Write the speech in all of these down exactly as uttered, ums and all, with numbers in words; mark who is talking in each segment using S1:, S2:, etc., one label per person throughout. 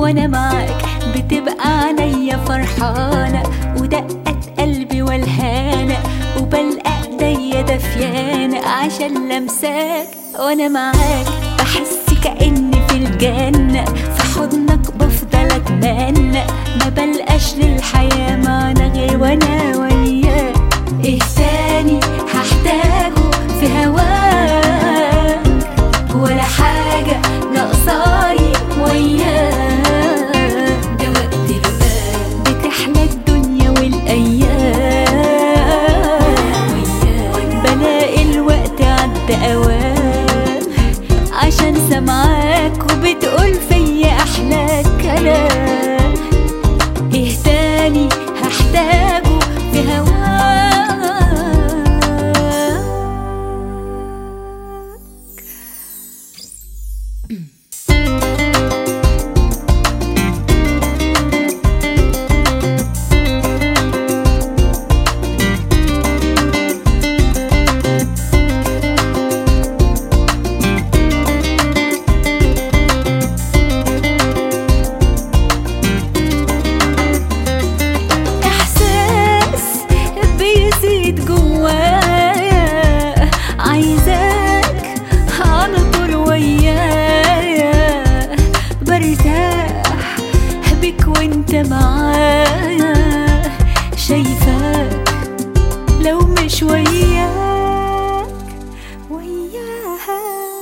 S1: وانا معاك بتبقى عينيا فرحانة، ودقت قلبي والهانة، وبلقى ايديا دفيانة عشان لمساك. وانا معاك بحس كأني في الجنة، في حضنك بفضل اتمنى، ما بلقاش للحياة معنى غير وانا وياك. ايه تاني هحتاجه في هواك، ولا حاجة ناقصاني وياك. ده وقت الوقت بتحلى الدنيا والايام وياك، بلاقي الوقت عدى اوام عشان سمعاك وبتقول فيا احلى كلام. ايه تاني هحتاجه في هواك. جوايا عايزاك على طول ويايا، برتاح بك وانت معايا، شايفاك لو مش وياك وياها.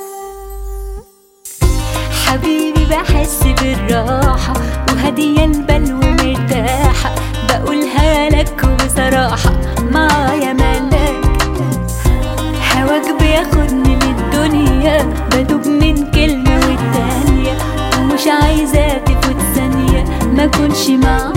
S1: حبيبي بحس بالراحة وهدية البال ومرتاحة، بقولها لك بصراحة معايا ملاك. هواك بياخدني للدنيا، بدوب من كلمة والتانية، ومش عايزة تفوت ثانية ما كنش معاك.